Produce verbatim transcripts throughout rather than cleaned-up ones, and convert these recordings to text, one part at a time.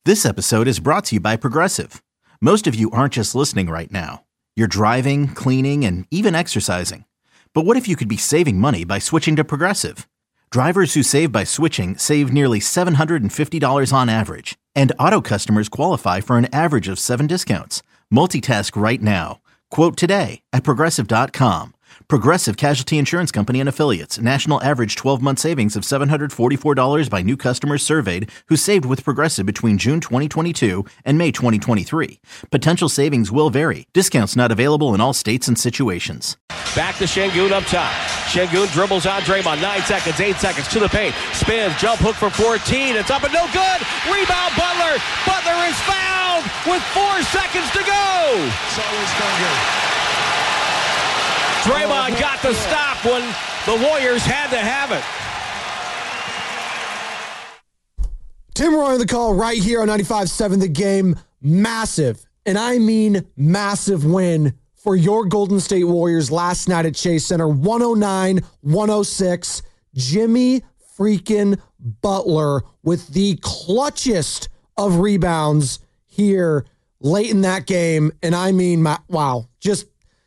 This episode is brought to you by Progressive. Most of you aren't just listening right now. You're driving, cleaning, and even exercising. But what if you could be saving money by switching to Progressive? Drivers who save by switching save nearly seven hundred fifty dollars on average. And auto customers qualify for an average of seven discounts. Multitask right now. Quote today at Progressive dot com. Progressive Casualty Insurance Company and Affiliates. National average twelve-month savings of seven hundred forty-four dollars by new customers surveyed who saved with Progressive between June twenty twenty-two and May twenty twenty-three. Potential savings will vary. Discounts not available in all states and situations. Back to Sengun up top. Sengun dribbles on Draymond. Nine seconds, eight seconds to the paint. Spins, jump hook for fourteen. It's up and no good. Rebound Butler. Butler is fouled with four seconds to go. It's always going good. Draymond got the stop when the Warriors had to have it. Tim Roy on the call right here on ninety-five point seven The Game. Massive, and I mean massive win for your Golden State Warriors last night at Chase Center. one oh nine one oh six. Jimmy freaking Butler with the clutchest of rebounds here late in that game. And I mean, my, wow, just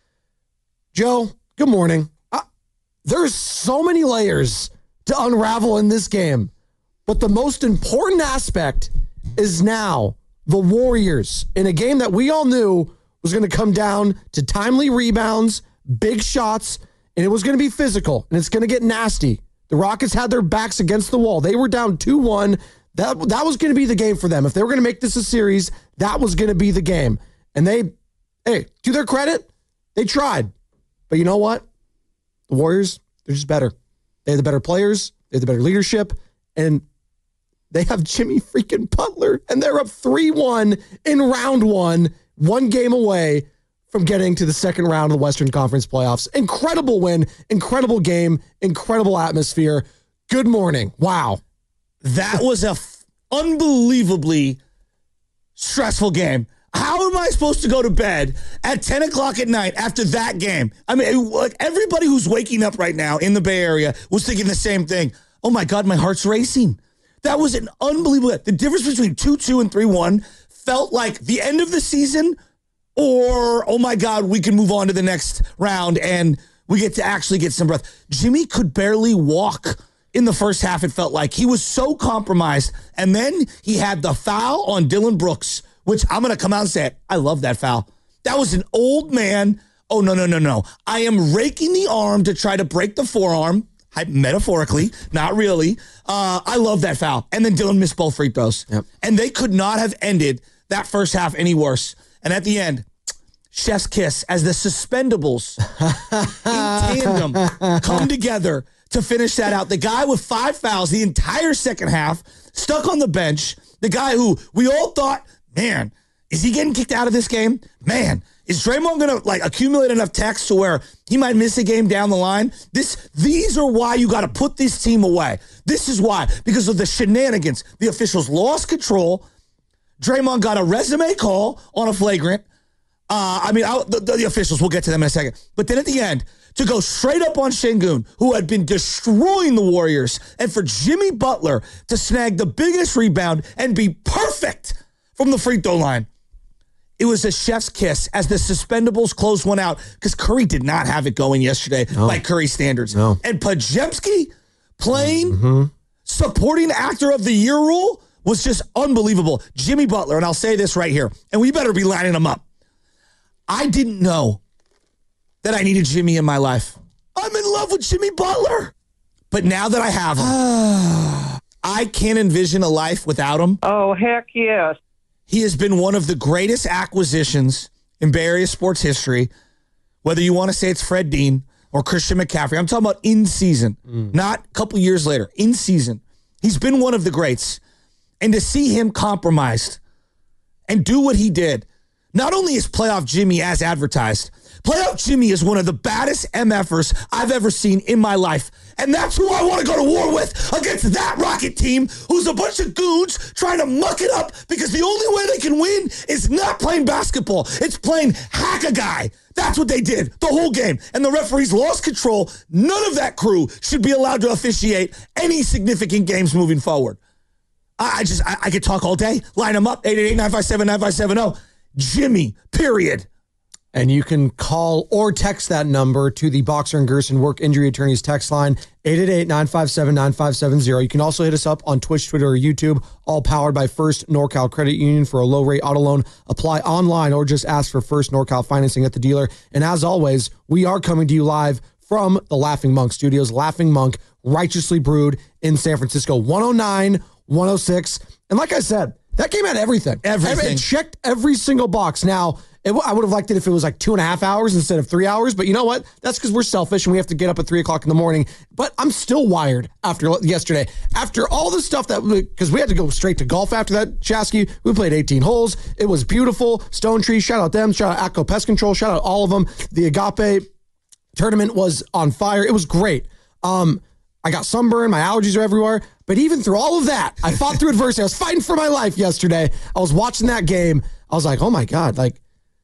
Joe, good morning. Uh, there's so many layers to unravel in this game, but the most important aspect is now the Warriors in a game that we all knew was going to come down to timely rebounds, big shots, and it was going to be physical, and it's going to get nasty. The Rockets had their backs against the wall. They were down two one. That, that was going to be the game for them. If they were going to make this a series, that was going to be the game. And they, hey, to their credit, they tried. But you know what? The Warriors, they're just better. They have the better players. They have the better leadership. And they have Jimmy freaking Butler. And they're up three one in round one, one game away from getting to the second round of the Western Conference playoffs. Incredible win, incredible game, incredible atmosphere. Good morning. Wow. That was a f- unbelievably stressful game. How am I supposed to go to bed at ten o'clock at night after that game? I mean, like everybody who's waking up right now in the Bay Area was thinking the same thing. Oh, my God, my heart's racing. That was an unbelievable. The difference between two two and three one felt like the end of the season or, oh, my God, we can move on to the next round and we get to actually get some breath. Jimmy could barely walk in the first half, it felt like. He was so compromised. And then he had the foul on Dillon Brooks, which I'm going to come out and say, I love that foul. That was an old man. Oh, no, no, no, no. I am raking the arm to try to break the forearm, metaphorically, not really. Uh, I love that foul. And then Dillon missed both free throws. Yep. And they could not have ended that first half any worse. And at the end, chef's kiss as the suspendables in tandem come together to finish that out. The guy with five fouls the entire second half, stuck on the bench. The guy who we all thought, man, is he getting kicked out of this game? Man, is Draymond going to like accumulate enough text to where he might miss a game down the line? This, these are why you got to put this team away. This is why, because of the shenanigans. The officials lost control. Draymond got a resume call on a flagrant. Uh, I mean, I, the, the officials, we'll get to them in a second. But then at the end, to go straight up on Sengun, who had been destroying the Warriors, and for Jimmy Butler to snag the biggest rebound and be perfect from the free throw line. It was a chef's kiss as the suspendables closed one out because Curry did not have it going yesterday no. by Curry standards. No. And Podziemski playing mm-hmm. supporting actor of the year rule was just unbelievable. Jimmy Butler, and I'll say this right here, and we better be lining him up. I didn't know that I needed Jimmy in my life. I'm in love with Jimmy Butler. But now that I have him, I can't envision a life without him. Oh, heck yes. He has been one of the greatest acquisitions in Bay Area sports history, whether you want to say it's Fred Dean or Christian McCaffrey. I'm talking about in season, mm. not a couple years later, in season. He's been one of the greats. And to see him compromised and do what he did, not only is playoff Jimmy as advertised, playoff Jimmy is one of the baddest M F'ers I've ever seen in my life. And that's who I want to go to war with against that Rocket team who's a bunch of goons trying to muck it up because the only way they can win is not playing basketball. It's playing hack a guy. That's what they did the whole game. And the referees lost control. None of that crew should be allowed to officiate any significant games moving forward. I, I just, I, I could talk all day. Line them up, eight eight eight, nine five seven, nine five seven zero. Jimmy, period. And you can call or text that number to the Boxer and Gerson Work Injury Attorneys text line, eight eight eight, nine five seven, nine five seven zero. You can also hit us up on Twitch, Twitter, or YouTube, all powered by First NorCal Credit Union for a low-rate auto loan. Apply online or just ask for First NorCal financing at the dealer. And as always, we are coming to you live from the Laughing Monk Studios. Laughing Monk, righteously brewed in San Francisco, one oh nine, one oh six. And like I said, that game had everything. Everything. It checked every single box. Now, It, I would have liked it if it was like two and a half hours instead of three hours. But you know what? That's because we're selfish and we have to get up at three o'clock in the morning. But I'm still wired after yesterday. After all the stuff that, because we had to go straight to golf after that, Chasky. We played eighteen holes. It was beautiful. Stone Tree, shout out them. Shout out Atco Pest Control. Shout out all of them. The Agape tournament was on fire. It was great. Um, I got sunburn. My allergies are everywhere. But even through all of that, I fought through adversity. I was fighting for my life yesterday. I was watching that game. I was like, oh my God, like,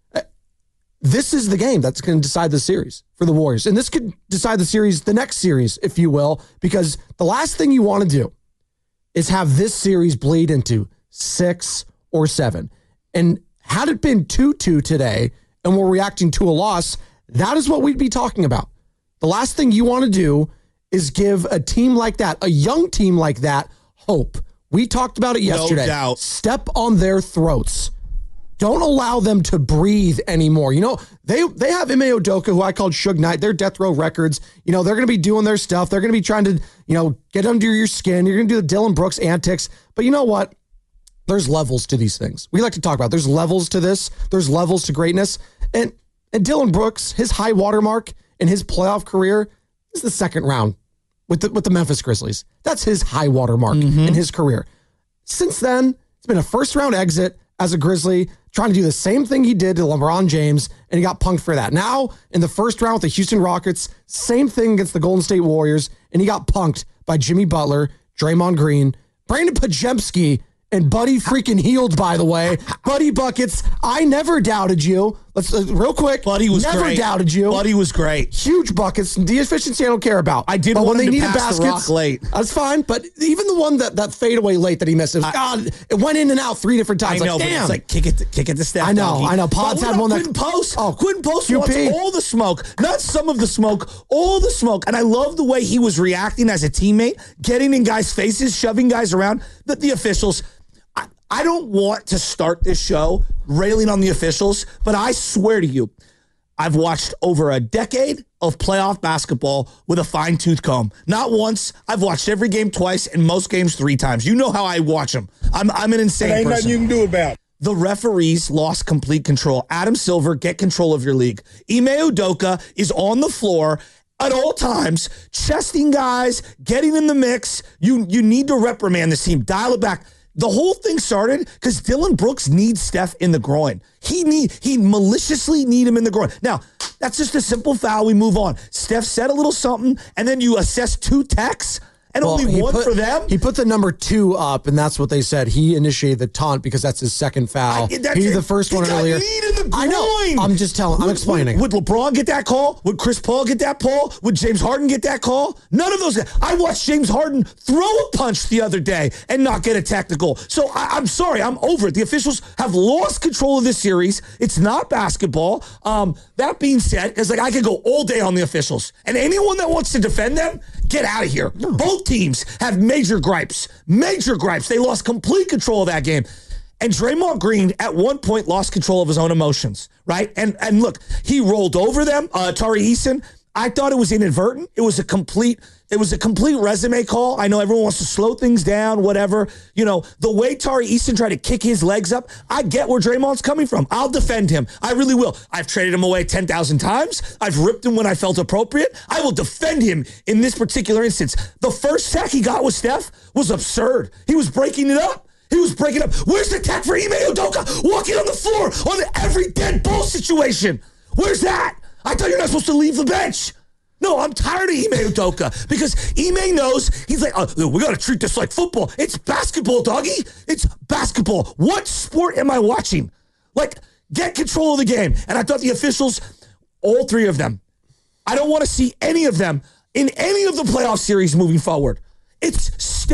this is the game that's going to decide the series for the Warriors. And this could decide the series, the next series, if you will, because the last thing you want to do is have this series bleed into six or seven. And had it been two two today and we're reacting to a loss, that is what we'd be talking about. The last thing you want to do is give a team like that, a young team like that, hope. We talked about it yesterday. No doubt. Step on their throats. Don't allow them to breathe anymore. You know, they they have Ime Udoka, who I called Suge Knight. They're Death Row Records. You know, they're going to be doing their stuff. They're going to be trying to, you know, get under your skin. You're going to do the Dylan Brooks antics. But you know what? There's levels to these things. We like to talk about. There's levels to this. There's levels to greatness. And and Dylan Brooks, his high watermark in his playoff career is the second round with the, with the Memphis Grizzlies. That's his high watermark mm-hmm. in his career. Since then, it's been a first round exit as a Grizzly, trying to do the same thing he did to LeBron James, and he got punked for that. Now, in the first round with the Houston Rockets, same thing against the Golden State Warriors, and he got punked by Jimmy Butler, Draymond Green, Brandon Pajemski, and Buddy freaking Hield, by the way. Buddy Buckets, I never doubted you. Let's uh, real quick. Buddy was never great. doubted you. Buddy was great. Huge buckets. The efficiency I don't care about. I did but want when him they to needed pass the baskets, rock late. That's fine. But even the one that that fadeaway late that he missed, it, was, I, God, it went in and out three different times. I know, like, but damn. it's like kick it, to, kick it to Steph. I know, Donkey. I know. Pods had one that Quentin Post. Oh, Quentin Post Q P. wants all the smoke, not some of the smoke, all the smoke. And I love the way he was reacting as a teammate, getting in guys' faces, shoving guys around. The, the officials. I, I don't want to start this show railing on the officials, but I swear to you, I've watched over a decade of playoff basketball with a fine-tooth comb. Not once. I've watched every game twice and most games three times. You know how I watch them. I'm I'm an insane there ain't person. nothing you can do about it. The referees lost complete control. Adam Silver, get control of your league. Ime Udoka is on the floor at all times, chesting guys, getting in the mix. You, you need to reprimand this team. Dial it back. The whole thing started because Dylan Brooks needs Steph in the groin. He need he maliciously need him in the groin. Now, that's just a simple foul. We move on. Steph said a little something, and then you assess two techs and Well, only he one put- for them. He put the number two up, and that's what they said. He initiated the taunt because that's his second foul. I- that's he did it. the first He one got earlier. kneed in the I know. groin. I'm just telling. I'm Would- explaining. Would, would LeBron get that call? Would Chris Paul get that call? Would James Harden get that call? None of those guys. I watched James Harden throw a punch the other day and not get a technical. So I, I'm sorry. I'm over it. The officials have lost control of this series. It's not basketball. Um, that being said, it's like I could go all day on the officials. And anyone that wants to defend them, get out of here. No. Both teams have major gripes. Major gripes. They lost complete control of that game. And Draymond Green, at one point, lost control of his own emotions, right? And and look, he rolled over them. Uh, Tari Eason, I thought it was inadvertent. It was a complete, it was a complete resume call. I know everyone wants to slow things down, whatever. You know, the way Tari Eason tried to kick his legs up, I get where Draymond's coming from. I'll defend him. I really will. I've traded him away ten thousand times. I've ripped him when I felt appropriate. I will defend him in this particular instance. The first sack he got with Steph was absurd. He was breaking it up. He was breaking up. Where's the tech for Ime Udoka walking on the floor on every dead ball situation? Where's that? I thought you're not supposed to leave the bench. No, I'm tired of Ime Udoka because Ime knows he's like, oh, we got to treat this like football. It's basketball, doggy. It's basketball. What sport am I watching? Like, get control of the game. And I thought the officials, all three of them, I don't want to see any of them in any of the playoff series moving forward. It's Steph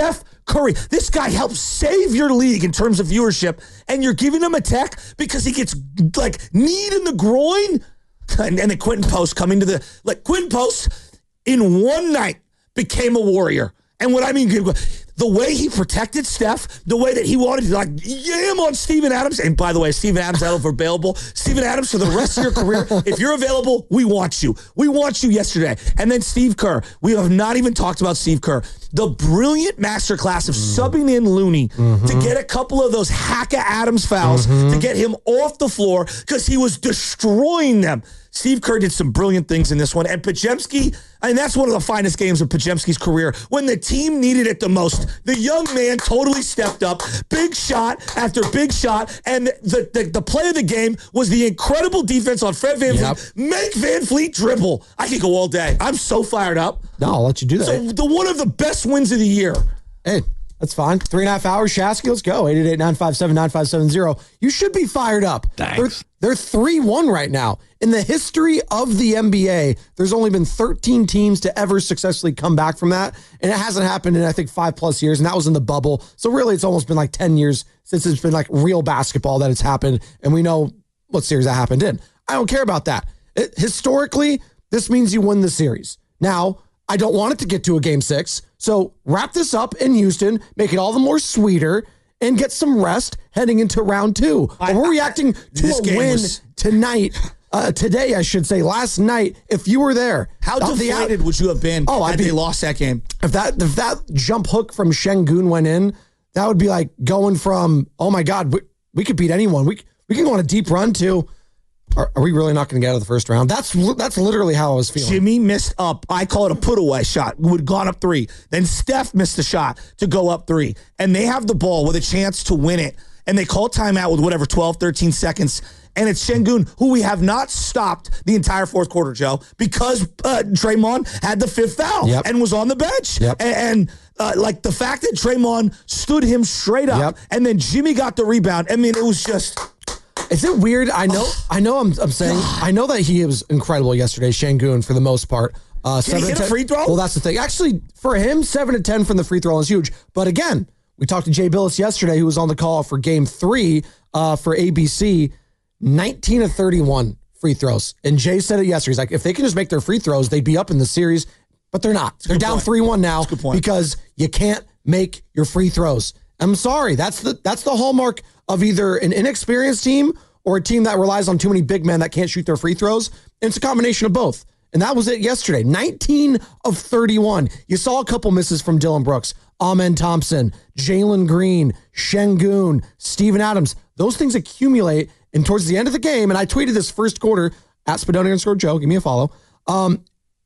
Curry. This guy helps save your league in terms of viewership, and you're giving him a tech because he gets like kneed in the groin. And, and then Quentin Post coming to the like Quentin Post in one night became a warrior. And what I mean, the way he protected Steph, the way that he wanted to like yam on Steven Adams. And by the way, Steven Adams out of available. Steven Adams, for the rest of your career, if you're available, we want you. We want you yesterday. And then Steve Kerr. We have not even talked about Steve Kerr. The brilliant masterclass of subbing in Looney mm-hmm. to get a couple of those Hacka Adams fouls mm-hmm. to get him off the floor because he was destroying them. Steve Kerr did some brilliant things in this one. And Podziemski, I mean, that's one of the finest games of Podziemski's career. When the team needed it the most, the young man totally stepped up. Big shot after big shot. And the, the, the play of the game was the incredible defense on Fred VanVleet. Yep. Make VanVleet dribble. I could go all day. I'm so fired up. No, I'll let you do that. So the one of the best wins of the year. Hey, that's fine. Three and a half hours, Shasky. Let's go. eight eight eight, nine five seven, nine five seven zero. You should be fired up. Thanks. They're, they're three one right now. In the history of the N B A, there's only been thirteen teams to ever successfully come back from that. And it hasn't happened in, I think, five plus years. And that was in the bubble. So really, it's almost been like ten years since it's been like real basketball that it's happened. And we know what series that happened in. I don't care about that. It, historically, this means you win the series. Now, I don't want it to get to a game six. So wrap this up in Houston, make it all the more sweeter, and get some rest heading into round two. I, we're reacting to a win was... tonight. Uh, today, I should say, last night, if you were there. How deflated would you have been oh, had I'd be, they lost that game? If that if that jump hook from Şengün went in, that would be like going from, oh my God, we, we could beat anyone. We we can go on a deep run to, are, are we really not going to get out of the first round? That's that's literally how I was feeling. Jimmy missed up, I call it a put-away shot, would have gone up three. Then Steph missed a shot to go up three. And they have the ball with a chance to win it. And they call timeout with whatever, twelve, thirteen seconds. And it's Şengün, who we have not stopped the entire fourth quarter, Joe, because uh, Draymond had the fifth foul yep. and was on the bench. Yep. And, and uh, like the fact that Draymond stood him straight up yep. and then Jimmy got the rebound. I mean, it was just... Is it weird? I know I know I'm, I'm saying, God. I know that he was incredible yesterday, Şengün, for the most part. Uh, Did he hit a free throw? Well, that's the thing. Actually, for him, seven to ten from the free throw is huge. But again, we talked to Jay Billis yesterday, who was on the call for game three uh, for A B C. nineteen of thirty-one free throws. And Jay said it yesterday. He's like, if they can just make their free throws, they'd be up in the series. But they're not. They're down three one now because you can't make your free throws. I'm sorry. That's the that's the hallmark of either an inexperienced team or a team that relies on too many big men that can't shoot their free throws. And it's a combination of both. And that was it yesterday. nineteen of thirty-one. You saw a couple misses from Dillon Brooks, Amen Thompson, Jalen Green, Şengün, Steven Adams. Those things accumulate. And towards the end of the game, and I tweeted this first quarter, at Spadoni underscore Joe, give me a follow. Um,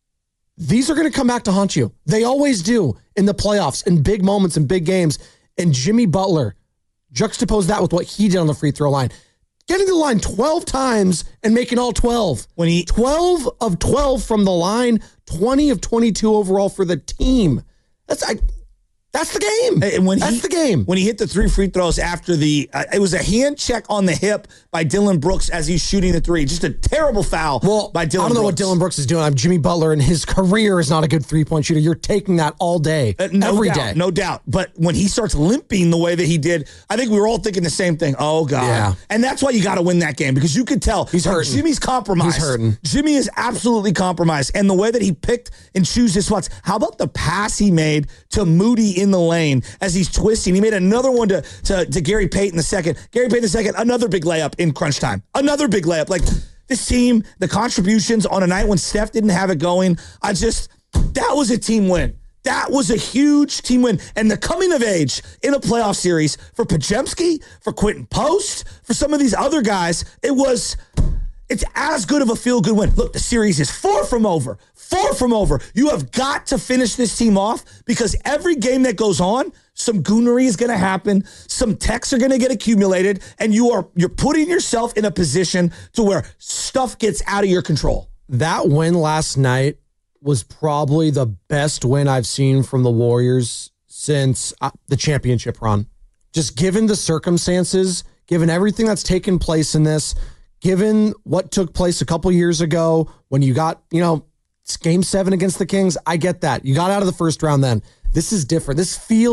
these are going to come back to haunt you. They always do in the playoffs, in big moments, in big games. And Jimmy Butler, juxtapose that with what he did on the free throw line. Getting to the line twelve times and making all twelve. When he twelve of twelve from the line, twenty of twenty-two overall for the team. That's I. That's the game. And when That's he, the game. When he hit the three free throws after the, uh, it was a hand check on the hip by Dillon Brooks as he's shooting the three. Just a terrible foul well, by Dillon I don't know Brooks. what Dillon Brooks is doing. I'm Jimmy Butler, and his career is not a good three-point shooter. You're taking that all day, uh, no every doubt, day. No doubt. But when he starts limping the way that he did, I think we were all thinking the same thing. Oh, God. Yeah. And that's why you got to win that game, because you could tell. He's hurting. Jimmy's compromised. He's hurting. Jimmy is absolutely compromised. And the way that he picked and chose his spots. How about the pass he made to Moody in the lane as he's twisting? He made another one to, to, to Gary Payton the second. Gary Payton the second, another big layup in crunch time. Another big layup. Like, this team, the contributions on a night when Steph didn't have it going, I just, that was a team win. That was a huge team win. And the coming of age in a playoff series for Podziemski, for Quentin Post, for some of these other guys, it was, it's as good of a feel-good win. Look, the series is far from over. Far from over. You have got to finish this team off, because every game that goes on, some goonery is going to happen. Some techs are going to get accumulated, and you are you're putting yourself in a position to where stuff gets out of your control. That win last night was probably the best win I've seen from the Warriors since uh, the championship run. Just given the circumstances, given everything that's taken place in this, given what took place a couple years ago when you got, you know, it's game seven against the Kings. I get that. You got out of the first round then. This is different. This feels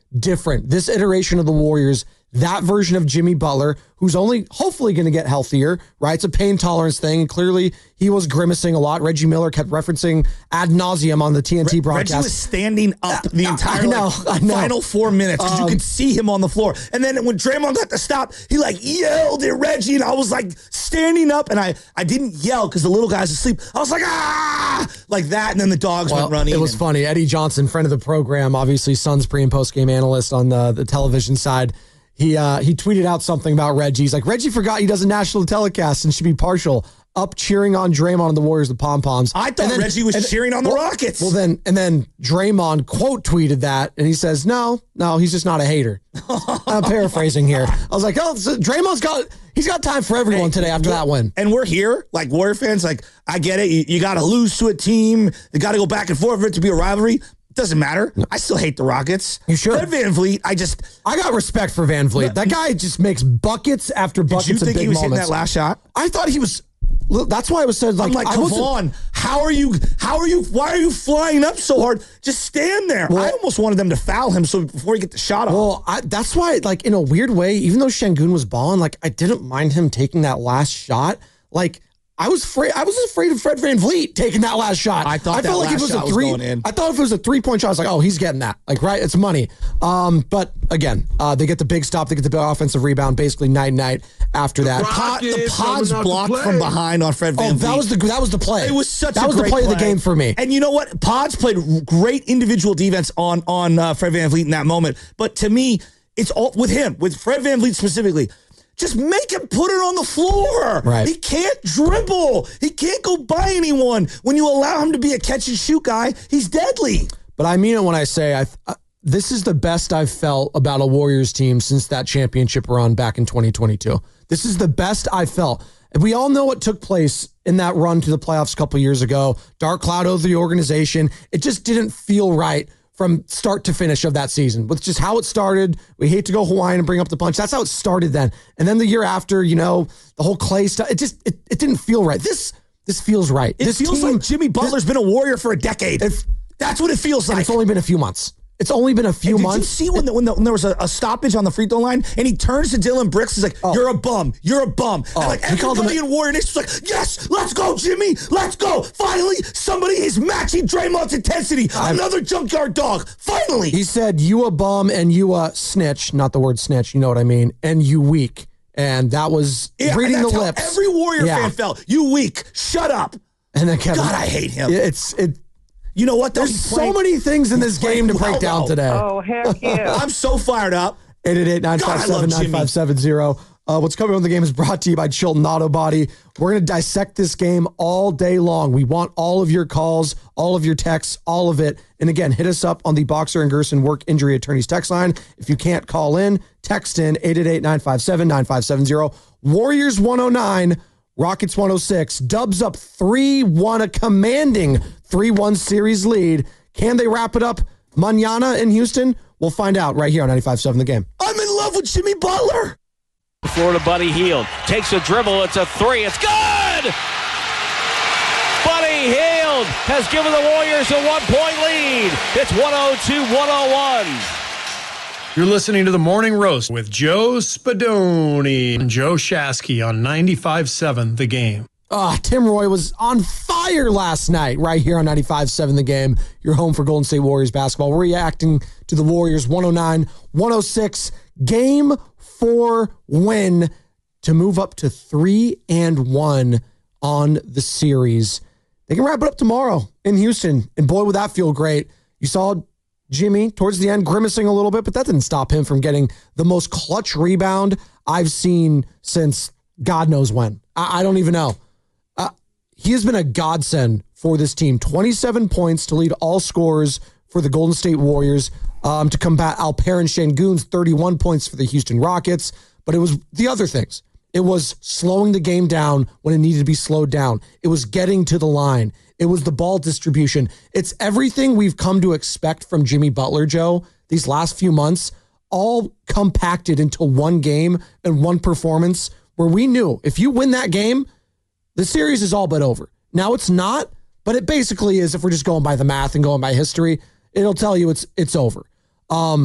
different. This iteration of the Warriors, that version of Jimmy Butler, who's only hopefully going to get healthier, right? It's a pain tolerance thing. And clearly he was grimacing a lot. Reggie Miller kept referencing ad nauseum on the T N T broadcast. Reggie was standing up the entire I know, like, I know. final four minutes because Um, you could see him on the floor. And then when Draymond got to stop, he like yelled at Reggie, and I was like standing up, and I, I didn't yell because the little guy's asleep. I was like, ah, like that. And then the dogs Well, went running. it was and, funny. Eddie Johnson, friend of the program, obviously Suns pre and post game analyst on the, the television side. He uh, he tweeted out something about Reggie. He's like, Reggie forgot he does a national telecast and should be partial. Up cheering on Draymond and the Warriors, the pom poms. I thought then, Reggie was and, cheering on the well, Rockets. Well, then and then Draymond quote tweeted that, and he says, "No, no, he's just not a hater." I'm paraphrasing here. I was like, "Oh, so Draymond's got he's got time for everyone hey, today after that win." And we're here, like Warrior fans. Like I get it. You, you got to lose to a team. You got to go back and forth for it to be a rivalry. Doesn't matter. I still hate the Rockets. You sure? Fred VanVleet, I just... I got respect for VanVleet. That guy just makes buckets after buckets Did you think of big he was moments. hitting that last shot? I thought he was... That's why I was said, like... I'm like, I come on. How are you... How are you... Why are you flying up so hard? Just stand there. Well, I almost wanted them to foul him so before he get the shot off. Well, I, that's why, like, in a weird way, even though Şengün was balling, like, I didn't mind him taking that last shot. Like... I was afraid. I was afraid of Fred VanVleet taking that last shot. I thought I felt that like last if it was shot a three. Was going in. I thought if it was a three point shot, I was like, oh, he's getting that. Like, right? It's money. Um, but again, uh, they get the big stop. They get the big offensive rebound. Basically, night night after that. The, pod, the pods blocked from behind on Fred VanVleet. Oh, that was the that was the play. It was such that a was great the play, play of the game for me. And you know what? Pods played great individual defense on on uh, Fred VanVleet in that moment. But to me, it's all with him, with Fred VanVleet specifically. Just make him put it on the floor. Right. He can't dribble. He can't go by anyone. When you allow him to be a catch and shoot guy, he's deadly. But I mean it when I say I. Uh, this is the best I've felt about a Warriors team since that championship run back in twenty twenty-two. This is the best I felt. And we all know what took place in that run to the playoffs a couple years ago. Dark cloud over the organization. It just didn't feel right from start to finish of that season, with just how it started. We hate to go Hawaiian and bring up the punch. That's how it started then. And then the year after, you know, the whole Clay stuff, it just, it, it didn't feel right. This, this feels right. It this feels team, like Jimmy Butler's this, been a Warrior for a decade. If, That's what it feels like. It's only been a few months. It's only been a few and did months. Did you see when, the, when, the, when there was a, a stoppage on the free throw line and he turns to Dylan Brooks? He's like, oh. "You're a bum. You're a bum." Oh, and like everybody in Warrior Nation was like, "Yes, let's go, Jimmy. Let's go. Finally, somebody is matching Draymond's intensity. I've, Another junkyard dog. Finally." He said, "You a bum and you a snitch." Not the word snitch. You know what I mean. And you weak. And that was yeah, reading the lips. Every Warrior yeah. fan felt, "You weak. Shut up." And then Kevin, God, I hate him. It's it. You know what? There's so many things in this game to break well, down today. Oh, heck yeah. I'm so fired up. eight eight eight, nine five seven, nine five seven zero. Uh, what's coming on the game is brought to you by Chilton Auto Body. We're going to dissect this game all day long. We want all of your calls, all of your texts, all of it. And again, hit us up on the Boxer and Gerson Work Injury Attorneys text line. If you can't call in, text in eight eight eight, nine five seven, nine five seven zero. Warriors one oh nine, Rockets one oh six. Dubs up three one, a commanding three one series lead. Can they wrap it up mañana in Houston? We'll find out right here on ninety-five seven The Game. I'm in love with Jimmy Butler. Florida Buddy Hield takes a dribble. It's a three. It's good! Buddy Hield has given the Warriors a one-point lead. It's one oh two one oh one. You're listening to The Morning Roast with Joe Spadoni and Joe Shasky on ninety-five seven The Game. Uh, Tim Roy was on fire last night right here on ninety-five seven The Game, your home for Golden State Warriors basketball. We're reacting to the Warriors one oh nine one oh six game four win to move up to three and one on the series. They can wrap it up tomorrow in Houston, and boy, would that feel great. You saw Jimmy towards the end grimacing a little bit, but that didn't stop him from getting the most clutch rebound I've seen since God knows when. I, I don't even know. Uh, he has been a godsend for this team. twenty-seven points to lead all scorers for the Golden State Warriors, um, to combat Alperen Şengün's thirty-one points for the Houston Rockets. But it was the other things. It was slowing the game down when it needed to be slowed down. It was getting to the line. It was the ball distribution. It's everything we've come to expect from Jimmy Butler, Joe, these last few months, all compacted into one game and one performance where we knew if you win that game, the series is all but over. Now it's not, but it basically is. If we're just going by the math and going by history, it'll tell you it's it's over. Um,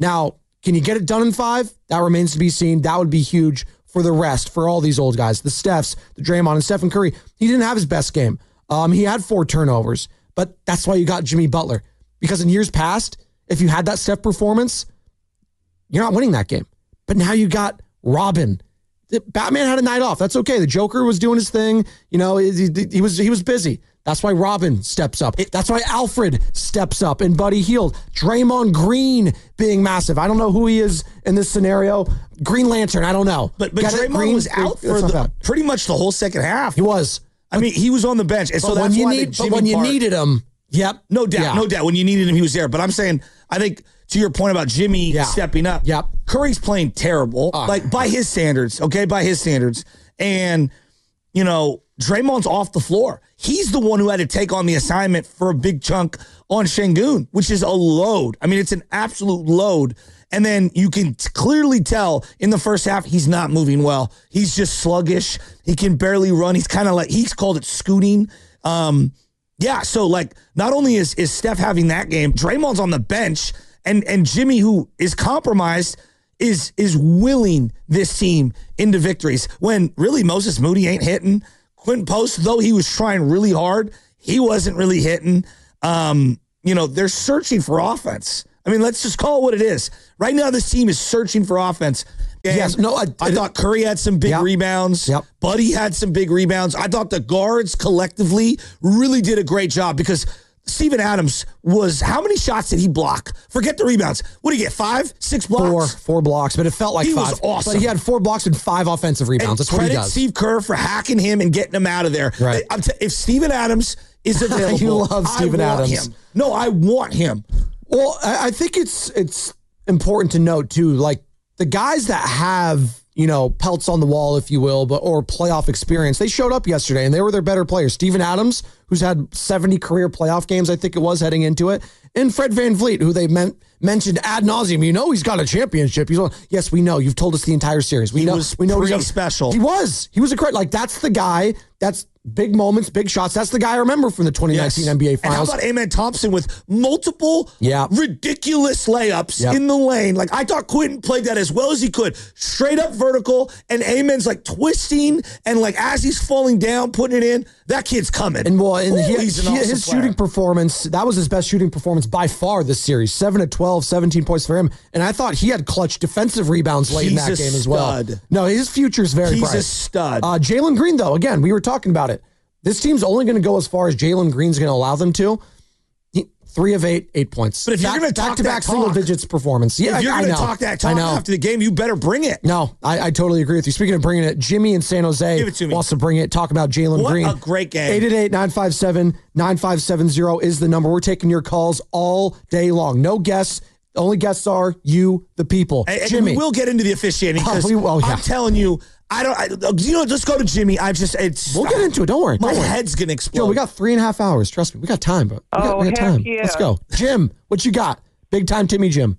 Now, can you get it done in five? That remains to be seen. That would be huge for the rest, for all these old guys, the Stephs, the Draymond, and Stephen Curry. He didn't have his best game. Um, he had four turnovers, but that's why you got Jimmy Butler. Because in years past, if you had that Steph performance, you're not winning that game. But now you got Robin. Batman had a night off. That's okay. The Joker was doing his thing. You know, he, he was he was busy. That's why Robin steps up. That's why Alfred steps up and Buddy Hield. Draymond Green being massive. I don't know who he is in this scenario. Green Lantern, I don't know. But but Get Draymond Green, was out for the, pretty much the whole second half. He was. I mean, he was on the bench. And so but that's when you why need, the but when you part, needed him, yep. No doubt, yeah. no doubt. When you needed him, he was there. But I'm saying, I think to your point about Jimmy yeah. stepping up, yep. Curry's playing terrible, uh, like by his standards, okay, by his standards. And, you know, Draymond's off the floor. He's the one who had to take on the assignment for a big chunk on Şengün, which is a load. I mean, it's an absolute load. And then you can t- clearly tell in the first half, he's not moving well. He's just sluggish. He can barely run. He's kind of like, he's called it scooting. Um, yeah, so like not only is, is Steph having that game, Draymond's on the bench, and, and Jimmy, who is compromised, is is willing this team into victories when really Moses Moody ain't hitting. Quentin Post, though he was trying really hard, he wasn't really hitting. Um, you know, they're searching for offense. I mean, let's just call it what it is. Right now, this team is searching for offense. And yes, no, I, I thought Curry had some big yep, rebounds. Yep. Buddy had some big rebounds. I thought the guards collectively really did a great job because Steven Adams was, how many shots did he block? Forget the rebounds. What did he get? Five, six blocks? Four, four blocks, but it felt like he five. Was awesome. But he had four blocks and five offensive rebounds. And That's what he does. Steve Kerr for hacking him and getting him out of there. Right. I'm t- if Steven Adams is available, you love Steven I want Adams. Him. No, I want him. Well, I I think it's it's important to note too, like the guys that have, you know, pelts on the wall, if you will, but or playoff experience, they showed up yesterday and they were their better players. Steven Adams, who's had seventy career playoff games, I think it was heading into it, and Fred VanVleet, who they meant mentioned ad nauseum. You know, he's got a championship. He's on, yes, we know. You've told us the entire series. We he know. Was we know pretty he's a, special. He was. He was a great. Like that's the guy. That's big moments, big shots. That's the guy I remember from the twenty nineteen yes. N B A Finals. And how about Amen Thompson with multiple yeah. ridiculous layups yep. in the lane? Like I thought Quentin played that as well as he could. Straight up vertical, and Amen's like twisting and like as he's falling down, putting it in. That kid's coming. And well, and Ooh, he, he's an he, awesome his player. shooting performance, that was his best shooting performance by far this series. seven to twelve, seventeen points for him. And I thought he had clutch defensive rebounds late he's in that a game as stud. well. No, his future's very he's bright. He's a stud. Uh, Jalen Green, though, again, we were talking about it. This team's only going to go as far as Jalen Green's going to allow them to. He, three of eight, eight points. But if you're back, going to talk back to back that single talk, digits performance, yeah, if you're I, going I to know. talk that I talk know. after the game, you better bring it. No, I, I totally agree with you. Speaking of bringing it, Jimmy in San Jose Give it to me. wants to bring it. Talk about Jalen What Green. a great game. eight eight eight, nine five seven, nine five seven zero is the number. We're taking your calls all day long. No guests. The only guests are you, the people. And, and Jimmy. we will get into the officiating because Oh, we- oh, yeah. I'm telling you, I don't. I, you know, let's go to Jimmy. I just it's. We'll get into it. Don't worry. My Don't worry. head's gonna explode. Joe, we got three and a half hours. Trust me. We got time, but we got, Oh, we got heck time. yeah. Let's go. Jim, what you got? Big time Timmy Jim.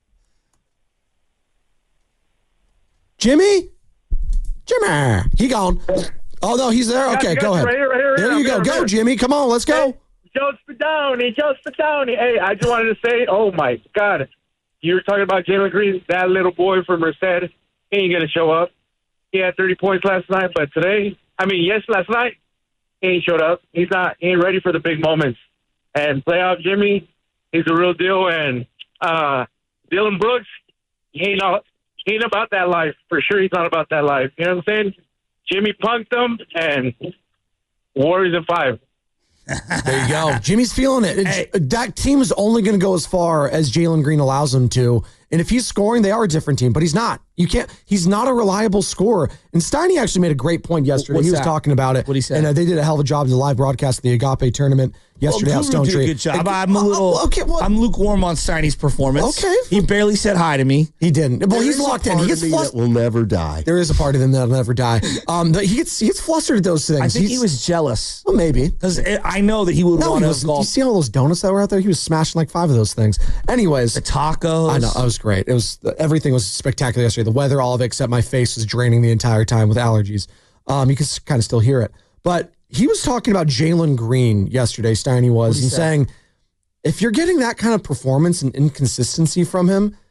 Jimmy? Jimmy. He gone. Oh, no, he's there? Okay, Gotcha, go gotcha. ahead. Right here, right here, there right you here, go. right Go, here. Jimmy. Come on, let's go. Hey, Joe Spadoni, Joe Spadoni. Hey, I just wanted to say, oh, my God. You were talking about Jalen Green, that little boy from Merced. He ain't going to show up. He had thirty points last night, but today, I mean, yes, last night, he ain't showed up. He's not, he ain't ready for the big moments. And playoff Jimmy, he's a real deal. And uh, Dylan Brooks, he ain't, all, he ain't about that life. For sure, he's not about that life. You know what I'm saying? Jimmy punked him, and Warriors in five. There you go. Jimmy's feeling it. It's- Hey. That team is only going to go as far as Jalen Green allows them to. And if he's scoring, they are a different team, but he's not. You can't, he's not a reliable scorer. And Steiny actually made a great point yesterday. What's he was that? talking about it. What'd he say? And uh, they did a hell of a job in the live broadcast of the Agape tournament yesterday well, at Guru Stone did Tree. a good job. And- I'm a little. Oh, okay, well, I'm lukewarm on Steiny's performance. Okay. He barely said hi to me. he didn't. Well, There he's is a locked in. part He of gets me flustered. that will never die. There is a part of him that'll never die. Um, but he gets he gets flustered at those things. I think He's- he was jealous well, maybe. because I know that he would No, want he to was, you golf see all those donuts that were out there? He was smashing like five of those things. Anyways, the tacos. I know. It was great. It was everything was spectacular yesterday. The weather, all of it, except my face was draining the entire time with allergies. Um, you can kind of still hear it. But he was talking about Jalen Green yesterday, Steiny was, and say? saying, if you're getting that kind of performance and inconsistency from him,